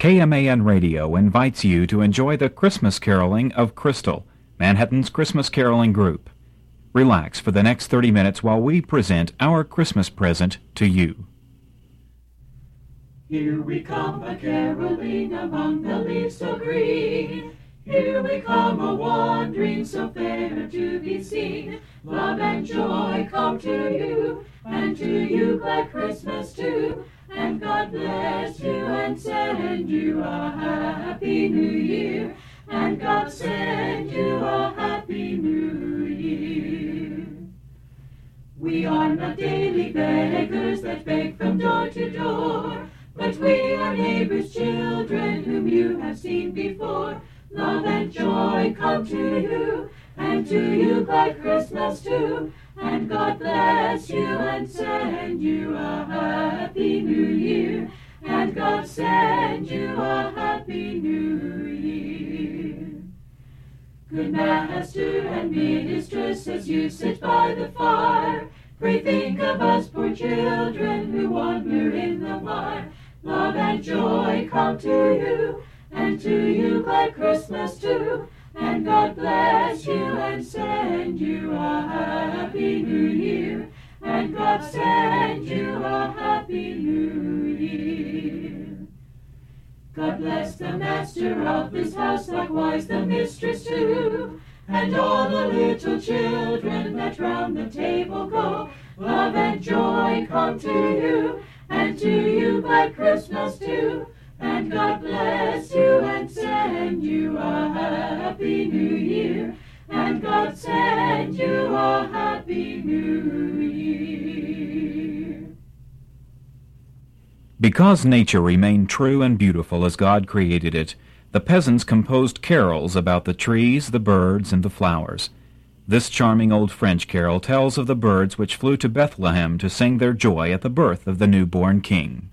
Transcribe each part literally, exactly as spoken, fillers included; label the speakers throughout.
Speaker 1: K M A N Radio invites you to enjoy the Christmas caroling of Crystal, Manhattan's Christmas caroling group. Relax for the next thirty minutes while we present our Christmas present to you.
Speaker 2: Here we come a-caroling among the leaves so green. Here we come a-wandering so fair to be seen. Love and joy come to you, and to you glad Christmas too. And God bless you and send you a happy new year. And God send you a happy new year. We are not daily beggars that beg from door to door, but we are neighbors' children whom you have seen before. Love and joy come to you, and to you glad Christmas too. And God bless you and send you a happy new year. And God send you a happy new year. Good master and mistress, as you sit by the fire, pray think of us poor children who wander in the mire. Love and joy come to you, and to you glad Christmas too. And God bless you and send you a happy new year. And God send you a happy new year. God bless the master of this house, likewise the mistress too, and all the little children that round the table go. Love and joy come to you, and to you glad Christmas too. And God bless you and send you a happy new year. And God send you a happy new year.
Speaker 1: Because nature remained true and beautiful as God created it, the peasants composed carols about the trees, the birds, and the flowers. This charming old French carol tells of the birds which flew to Bethlehem to sing their joy at the birth of the newborn king.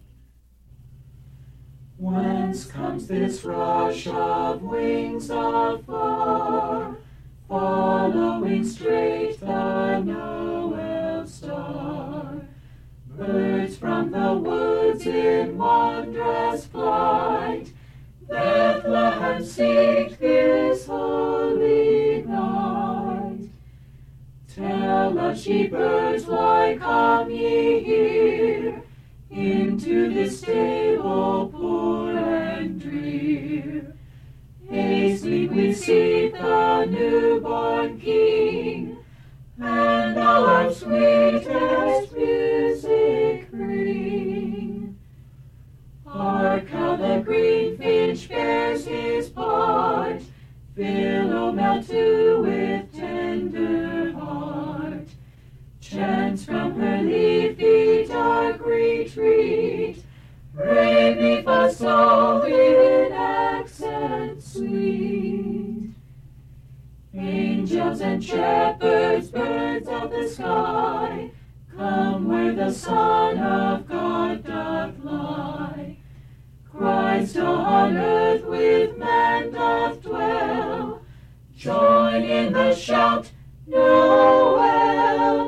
Speaker 2: Whence comes this rush of wings afar, following straight the Noel star? Birds from the woods in wondrous flight, Bethlehem seek this holy night. Tell us, ye birds, why come ye here, into this stable poor and drear? Hastily we seek the newborn King, and all our sweetest music bring. Hark how the green finch bears his part, Philomel too with tender heart chants from her leafy dark retreat, Re mi fa sol in accents sweet. Angels and shepherds, birds of the sky, come where the Son of God doth lie. Christ on earth with man doth dwell, join in the shout, Noel,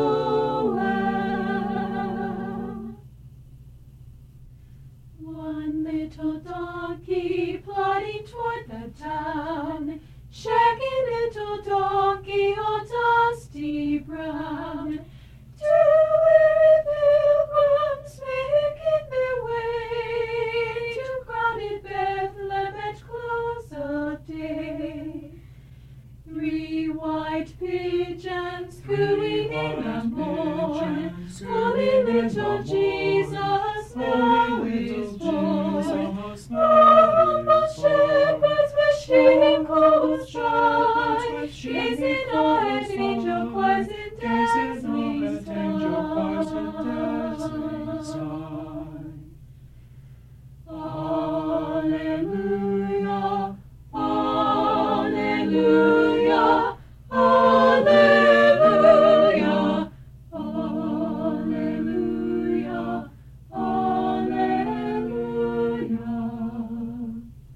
Speaker 2: Noel. One little donkey plodding toward the town, shaggy little donkey, all dusty brown. Two weary pilgrims making their way to crowded Bethlehem at close of day. Three white pigeons cooing in the morn, holy little Jesus now is born. Our humble shepherds with shading clothes dry, gazing on at angel choirs in dazzling stars. Alleluia, alleluia, alleluia, alleluia, alleluia.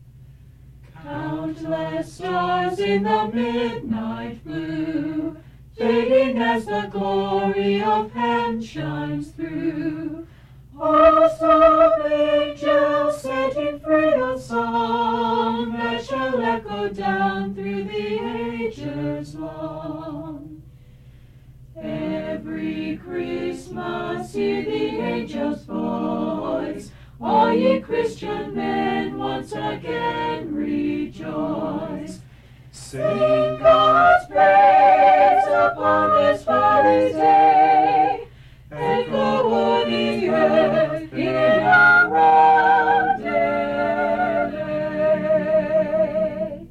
Speaker 2: Countless stars in the midnight blue, fading as the glory of heaven shines through. Hosts of angels setting free a song that shall echo down through the ages long. Every Christmas hear the angels' voice, all ye Christian men once again rejoice. Sing God's praise upon this Father's Day, echo o'er the earth in a roundelay.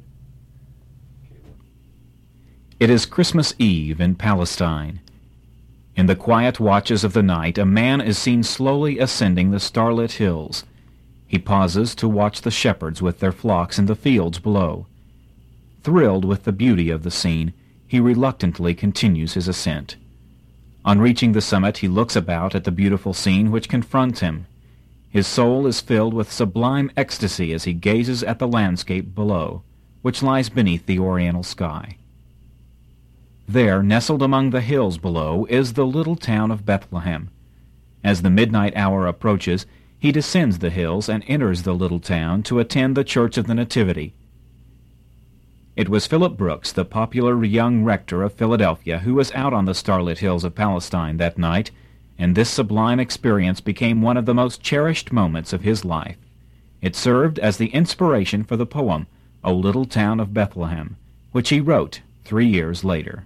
Speaker 1: It is Christmas Eve in Palestine. In the quiet watches of the night, a man is seen slowly ascending the starlit hills. He pauses to watch the shepherds with their flocks in the fields below. Thrilled with the beauty of the scene, he reluctantly continues his ascent. On reaching the summit, he looks about at the beautiful scene which confronts him. His soul is filled with sublime ecstasy as he gazes at the landscape below, which lies beneath the oriental sky. There, nestled among the hills below, is the little town of Bethlehem. As the midnight hour approaches, he descends the hills and enters the little town to attend the Church of the Nativity. It was Philip Brooks, the popular young rector of Philadelphia, who was out on the starlit hills of Palestine that night, and this sublime experience became one of the most cherished moments of his life. It served as the inspiration for the poem, O Little Town of Bethlehem, which he wrote three years later.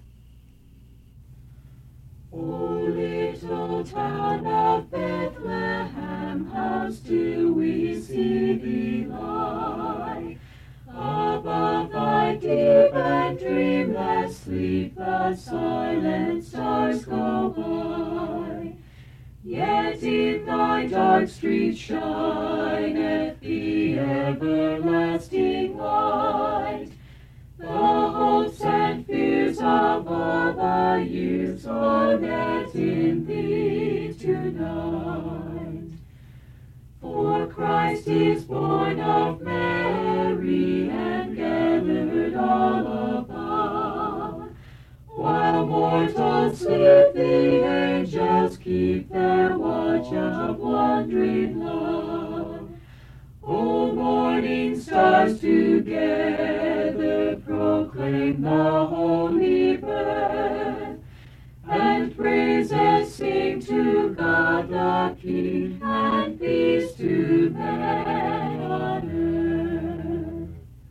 Speaker 2: O little town of Bethlehem, how still we see thee lie. Above thy deep and dreamless sleep, the silent stars go by. Yet in thy dark streets shineth the everlasting light. The hopes and fears of all the years are met in thee tonight. For Christ is born of Mary and gathered all above. While mortals sleep, the angels keep their watch of wondering love. O morning stars together proclaim the holy birth, and praises sing to God the King, and peace to men on earth.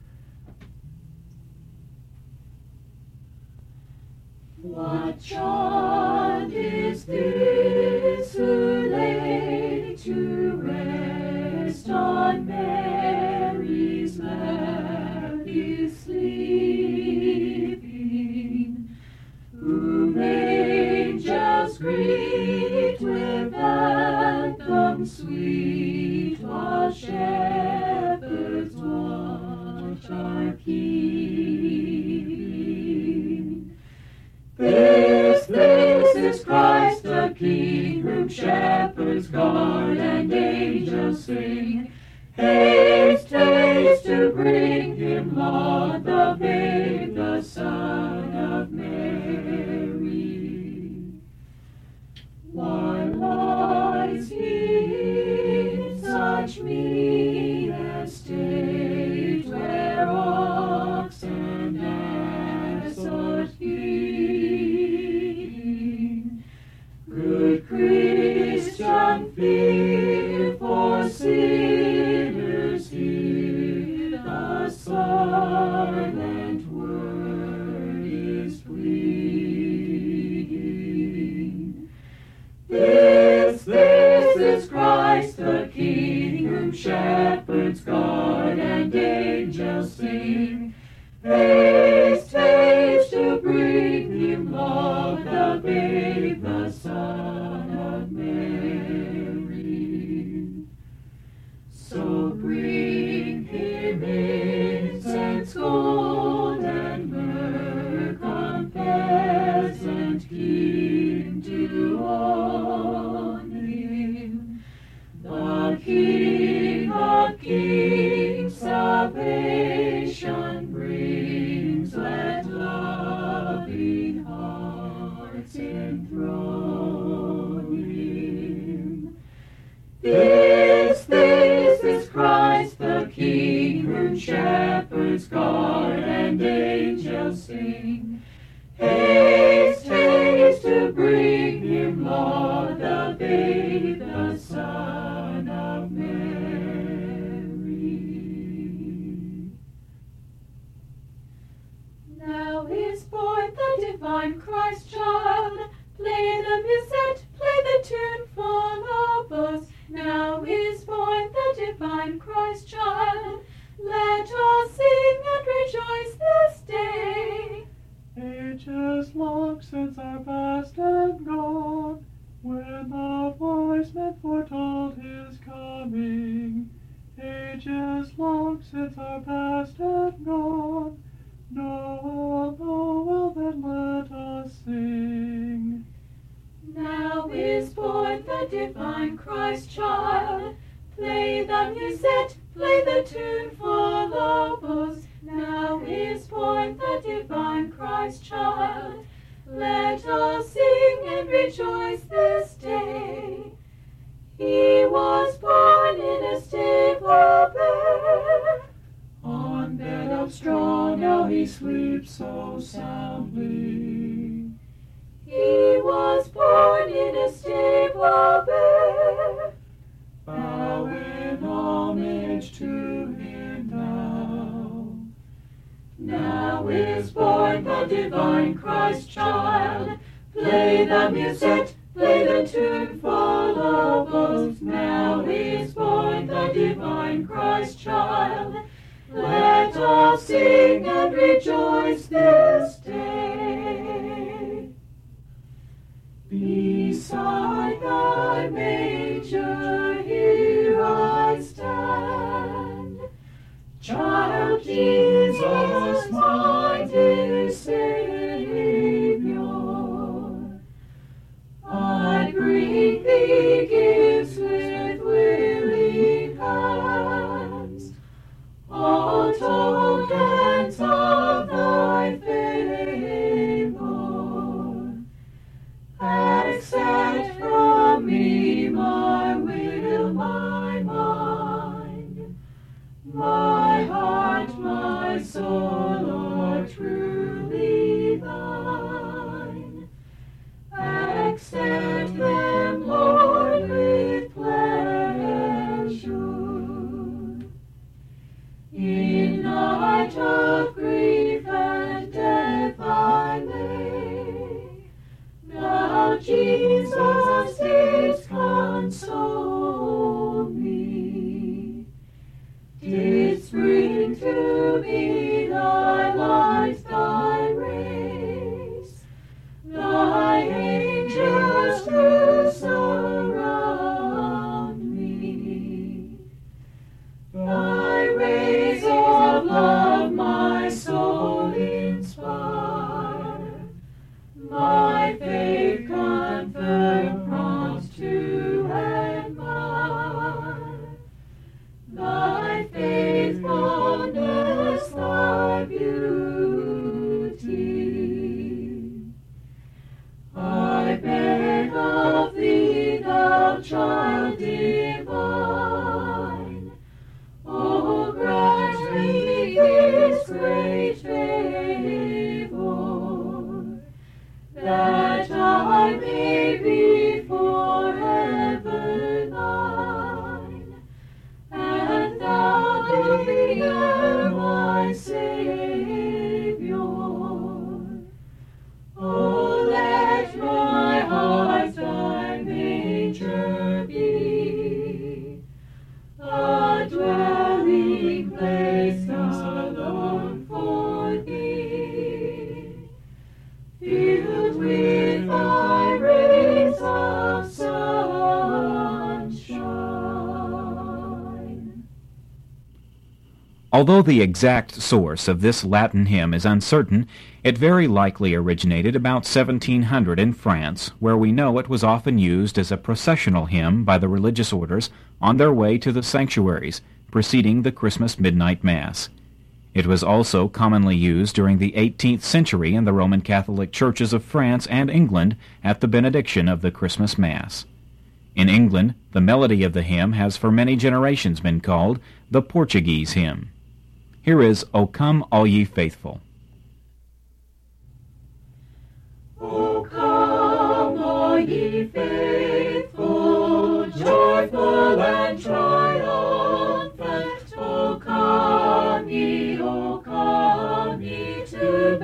Speaker 2: What child is this who lay to rest on Mary's lap is sleeping, whom angels greet with anthems sweet, while shepherds watch are keeping? This, this is Christ the King, whom shepherds guard and angels sing. Haste, haste to bring him, Lord, the babe, the Son of Mary. Why lies he in such mean estate, where ox and ass are feeding? Good Christian, fear for sinners here, the silent word is pleading. This, this is Christ the King, whom shepherds guard and angels sing. Haste, haste to bring him, Lord, the babe, the Son of Mary. So bring him incense, gold, and myrrh, compass and keen to own him. The King of kings salvation brings. tune shepherds guard and angels sing. Haste, haste to bring him, Lord, the babe, the Son of Mary. Now is born the divine Christ child. Play the musette, play the tune full of us. Now is born the divine Christ child. Let us sing and rejoice this day.
Speaker 3: Ages long since are past and gone, when the wise men foretold his coming. Ages long since are past and gone, Noel, Noel, then let us sing.
Speaker 2: Now is born the divine Christ child. Play the musette, play the tune full of us. Now is born the divine Christ child. Let us sing and rejoice this day. He was born in a stable there. On bed of straw now he sleeps so soundly. He was born in a stable there. Bow in homage to him now. Now is born the divine Christ child. Play the musette, play the tune full of us. Now is born the divine Christ child. Let us sing and rejoice this day. Beside thy manger here I stand. Child Jesus, my dear Savior, I bring thee gifts with willing hands, all tokens of thy favor. Accept from me my will, my mind, my heart, my soul are truly thine. Accept them, Lord, with pleasure. In night of grief and death I lay. Thou, Jesus, didst console me, didst bring to me thy light, thy race, thy angels to surround me, thy rays of love my soul inspire, my faith confirm, prompts to admire, thy faithfulness, thy beauty. I beg of thee, thou child divine, O grant me this great favor, that I may be forever thine, and thou be ever my Savior. Oh, let my heart thy manger be, a dwelling place alone for thee, filled with thy rays of sunshine.
Speaker 1: Although the exact source of this Latin hymn is uncertain, it very likely originated about seventeen hundred in France, where we know it was often used as a processional hymn by the religious orders on their way to the sanctuaries, preceding the Christmas midnight Mass. It was also commonly used during the eighteenth century in the Roman Catholic churches of France and England at the benediction of the Christmas Mass. In England, the melody of the hymn has for many generations been called the Portuguese hymn. Here is O Come All Ye Faithful.
Speaker 2: O come, all ye faithful, joyful and triumphant. O come ye, O come ye to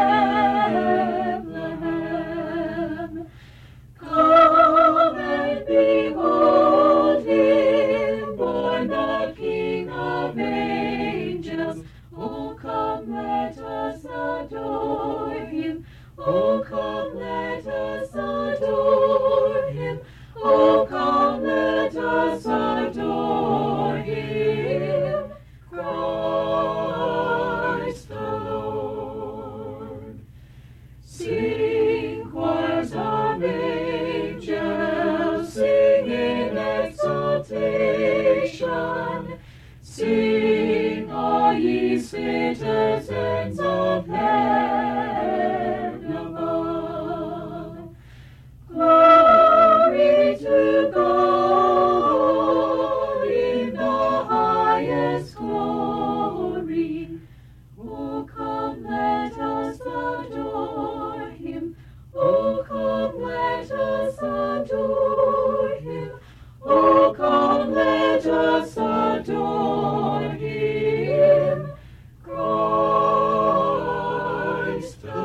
Speaker 2: Bethlehem. Come and behold him, born the King of angels. O come, let us adore him. O come, let us adore him. O come, let us adore him. Christ the Lord. Sing, choirs of angels, sing in exaltation. Sing, all ye citizens of heaven above. Glory to God in the highest glory. O come, let us adore him. O come, let us adore him. O come, let us adore him. Christ the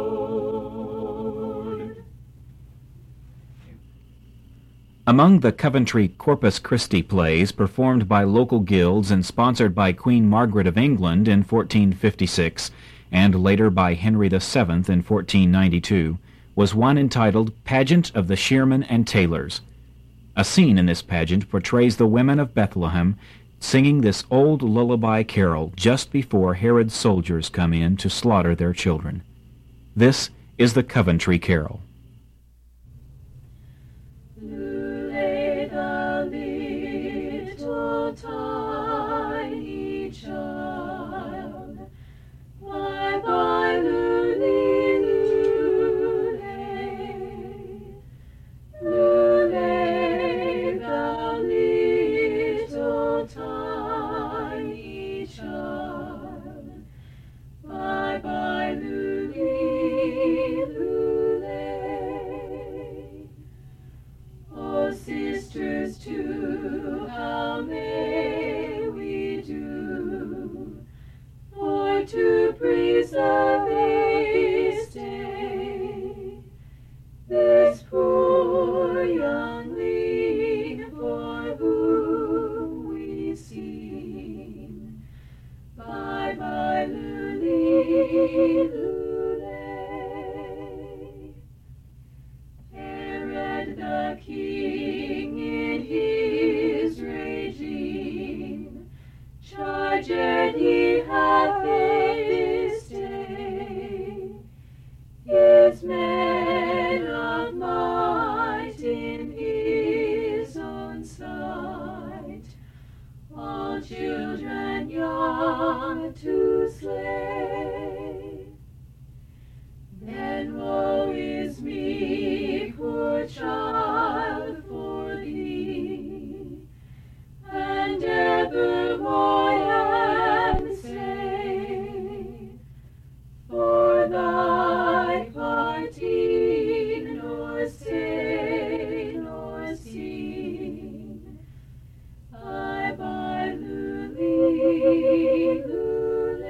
Speaker 2: Lord.
Speaker 1: Among the Coventry Corpus Christi plays performed by local guilds and sponsored by Queen Margaret of England in fourteen fifty-six and later by Henry the Seventh in fourteen ninety-two was one entitled Pageant of the Shearmen and Tailors. A scene in this pageant portrays the women of Bethlehem singing this old lullaby carol just before Herod's soldiers come in to slaughter their children. This is the Coventry Carol.
Speaker 2: Lay the little tiny child, bye bye, Lully, Lully, Lully, the little tiny child, bye bye, Lully, Lully. Oh, sisters too, how may we do for to preserve this day, this poor youngling for whom we sing? Bye bye, Lully, Lully. Herod the king in his regime charged he hath this day his men of might in his own sight, all children young to slay. Then woe is me, poor child, for thee, and evermore am say, for thy parting nor stay nor seen. Bye bye, Lully, Lully.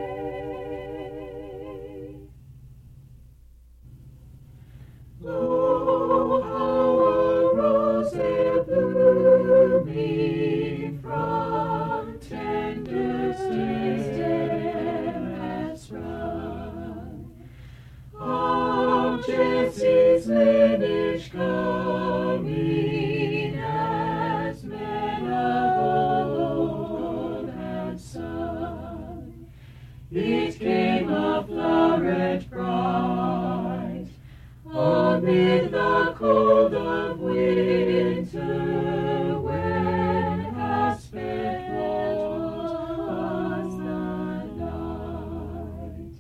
Speaker 2: Lo, how a rose there blooming from tender stem has sprung. Of Jesse's lineage coming, as men of old had sung. It came a floweret bright amid the cold of winter, when aspect was the night.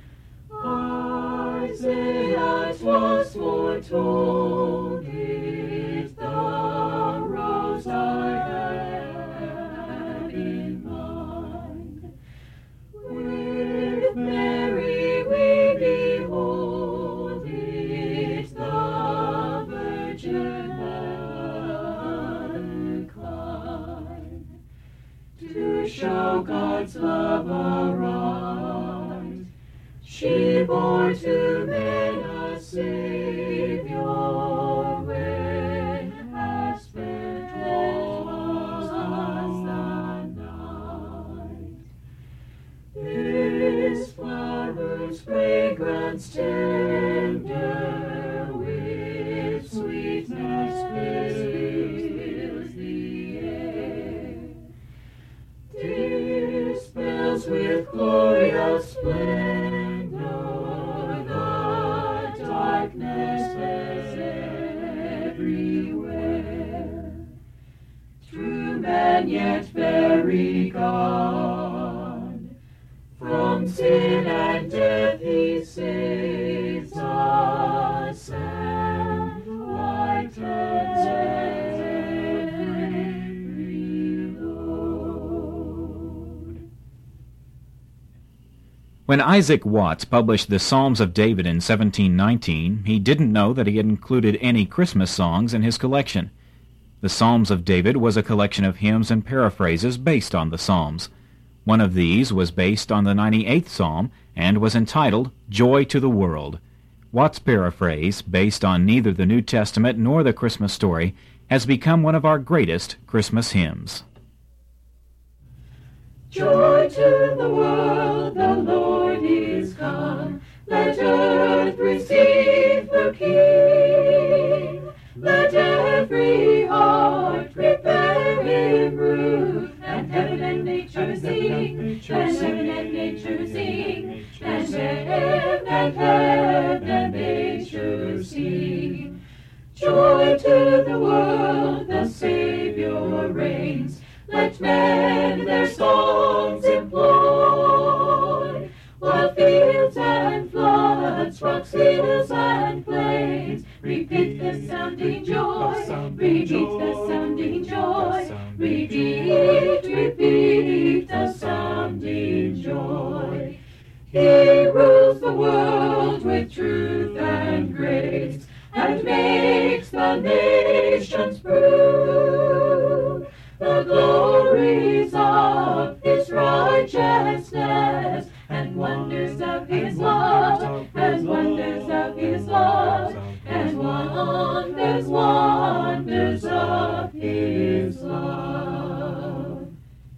Speaker 2: Isaiah 'twas foretold it, the rose I had in mind. to show God's love aright. She bore to men a Savior, when as spent was the night. This flower's fragrance tender, with sweetness fills the air, dispels with glorious splendor the darkness everywhere. True man, yet very God, from sin and death he saves us, and lightens every load.
Speaker 1: When Isaac Watts published the Psalms of David in seventeen nineteen, he didn't know that he had included any Christmas songs in his collection. The Psalms of David was a collection of hymns and paraphrases based on the Psalms. One of these was based on the ninety-eighth Psalm and was entitled Joy to the World. Watts' paraphrase, based on neither the New Testament nor the Christmas story, has become one of our greatest Christmas hymns.
Speaker 2: Joy to the world, the Lord is come. Let earth receive the King. Let every heart prepare him room, and heaven and nature sing, and heaven and nature sing, and heaven and heaven and nature sing. Joy to the world, the Savior reigns. Let men their songs employ, while fields and floods, rocks, hills, and plains repeat the sounding joy, repeat the sounding joy, repeat, repeat the sounding joy. He rules the world with truth and grace, and makes the nations prove the glories of his righteousness, and wonders of his love, and wonders of his love, and wonders, wonders of his love.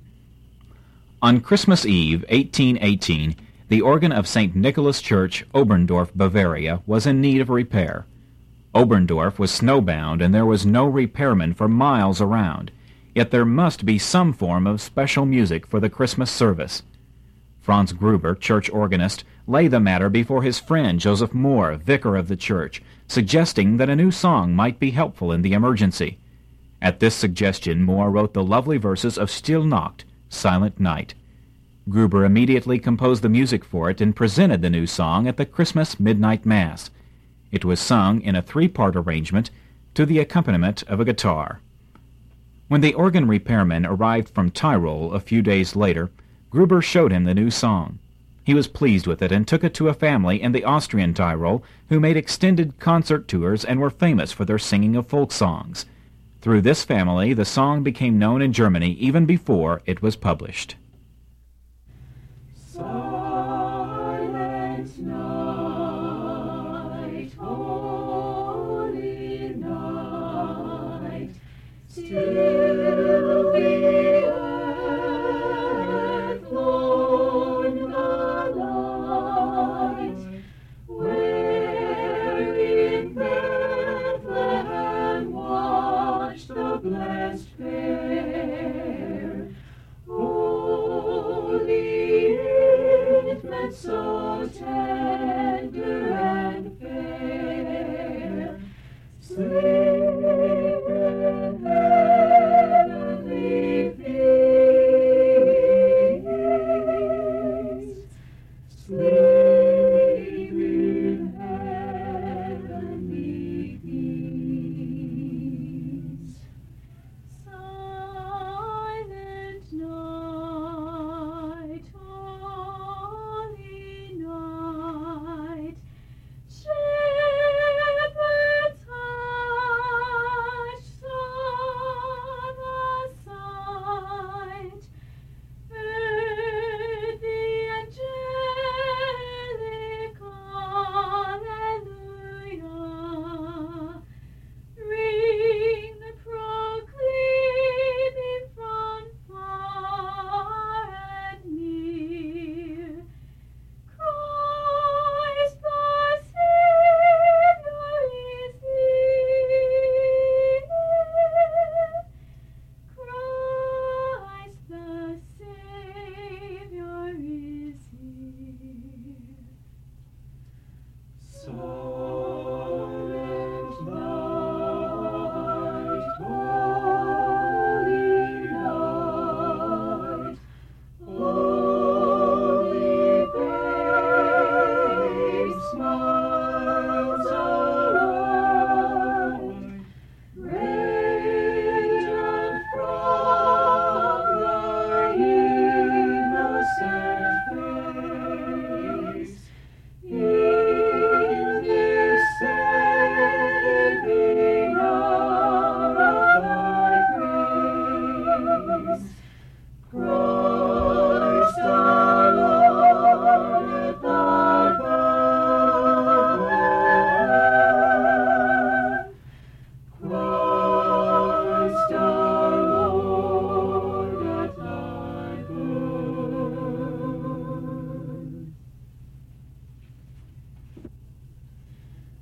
Speaker 1: On Christmas Eve, eighteen eighteen, the organ of Saint Nicholas Church, Oberndorf, Bavaria, was in need of repair. Oberndorf was snowbound, and there was no repairman for miles around. Yet there must be some form of special music for the Christmas service. Franz Gruber, church organist, laid the matter before his friend Joseph Moore, vicar of the church, suggesting that a new song might be helpful in the emergency. At this suggestion, Moore wrote the lovely verses of Stille Nacht, Silent Night. Gruber immediately composed the music for it and presented the new song at the Christmas Midnight Mass. It was sung in a three-part arrangement to the accompaniment of a guitar. When the organ repairman arrived from Tyrol a few days later, Gruber showed him the new song. He was pleased with it and took it to a family in the Austrian Tyrol who made extended concert tours and were famous for their singing of folk songs. Through this family, the song became known in Germany even before it was published.
Speaker 2: Silent night, holy night, still the earth, lorn the light, where in Bethlehem watched the blessed pair. Holy infant, so tender and fair, sleep in heavenly peace, sleep in heavenly peace. Silent night, holy night, shepherds hide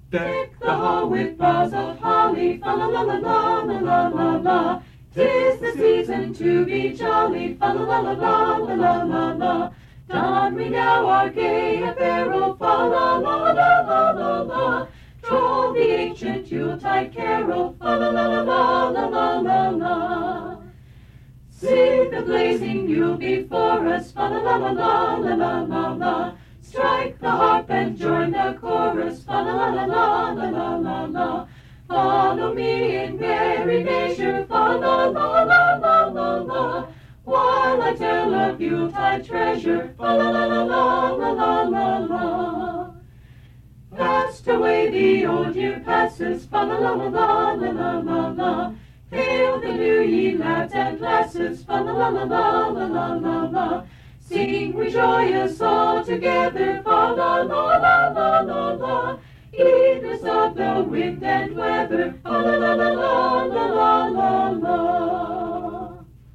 Speaker 2: Deck the hall with boughs of holly, fa la la la la la la la la. 'Tis the season to be jolly, fa la la la la la la la la. Don we now our gay apparel, fa la la la la la la. Troll the ancient Yuletide carol, fa la la la la la la la la. See the blazing Yule before us, fa la la la la la la la la. Strike the harp and join the chorus, fa la la la la la la la la. Follow me in merry measure, fa la la la la la la. While I tell of Yuletide treasure, fa la la la la la la la la. Fast away the old year passes, fa la la la la la la la la. Hail the new ye lads and lasses, fa la la la la la la la la. Sing we joyous all together, fa la la la la la la. Heedless of the wind and weather, fa la la la la la la la la.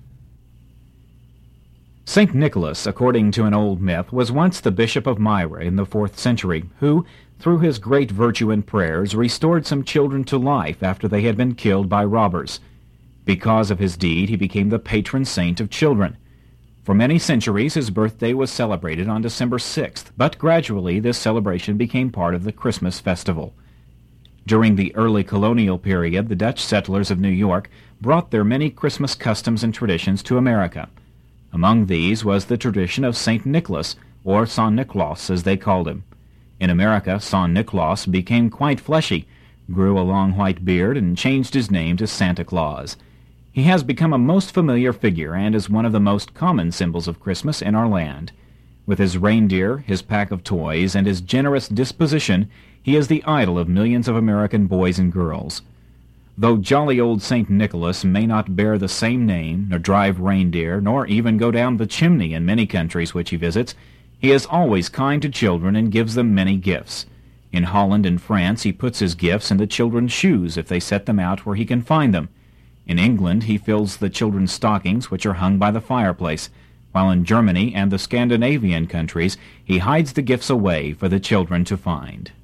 Speaker 1: Saint Nicholas, according to an old myth, was once the bishop of Myra in the fourth century, who, through his great virtue and prayers, restored some children to life after they had been killed by robbers. Because of his deed, he became the patron saint of children. For many centuries, his birthday was celebrated on December sixth, but gradually this celebration became part of the Christmas festival. During the early colonial period, the Dutch settlers of New York brought their many Christmas customs and traditions to America. Among these was the tradition of Saint Nicholas, or Saint Niklaus as they called him. In America, Saint Niklaus became quite fleshy, grew a long white beard, and changed his name to Santa Claus. He has become a most familiar figure and is one of the most common symbols of Christmas in our land. With his reindeer, his pack of toys, and his generous disposition, he is the idol of millions of American boys and girls. Though jolly old Saint Nicholas may not bear the same name, nor drive reindeer, nor even go down the chimney in many countries which he visits, he is always kind to children and gives them many gifts. In Holland and France he puts his gifts in the children's shoes if they set them out where he can find them. In England he fills the children's stockings, which are hung by the fireplace, while in Germany and the Scandinavian countries he hides the gifts away for the children to find.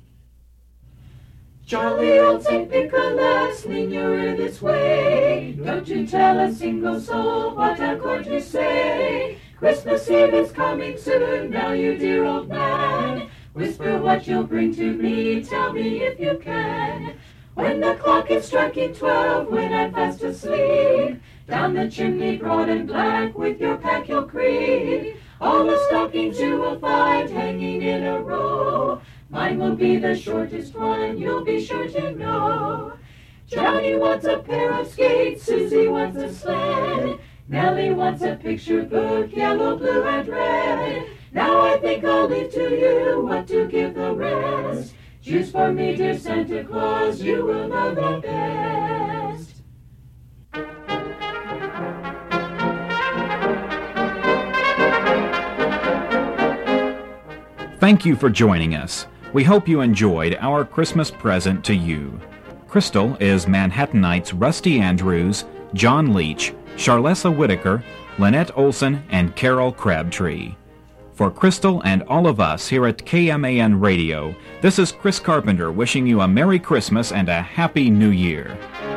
Speaker 2: Jolly old Saint Nicholas, lean your ear this way. Don't you tell a single soul what I'm going to say. Christmas Eve is coming soon, now you dear old man. Whisper what you'll bring to me, tell me if you can. When the clock is striking twelve, when I'm fast asleep, down the chimney broad and black with your pack you'll creep. All the stockings you will find hanging in a row. Mine will be the shortest one, you'll be sure to know. Johnny wants a pair of skates, Susie wants a sled. Nellie wants a picture book, yellow, blue, and red. Now I think I'll leave to you what to give the rest. Choose for me, dear Santa Claus, you will know the best.
Speaker 1: Thank you for joining us. We hope you enjoyed our Christmas present to you. Crystal is Manhattanites Rusty Andrews, John Leach, Charlessa Whitaker, Lynette Olson, and Carol Crabtree. For Crystal and all of us here at K M A N Radio, this is Chris Carpenter wishing you a Merry Christmas and a Happy New Year.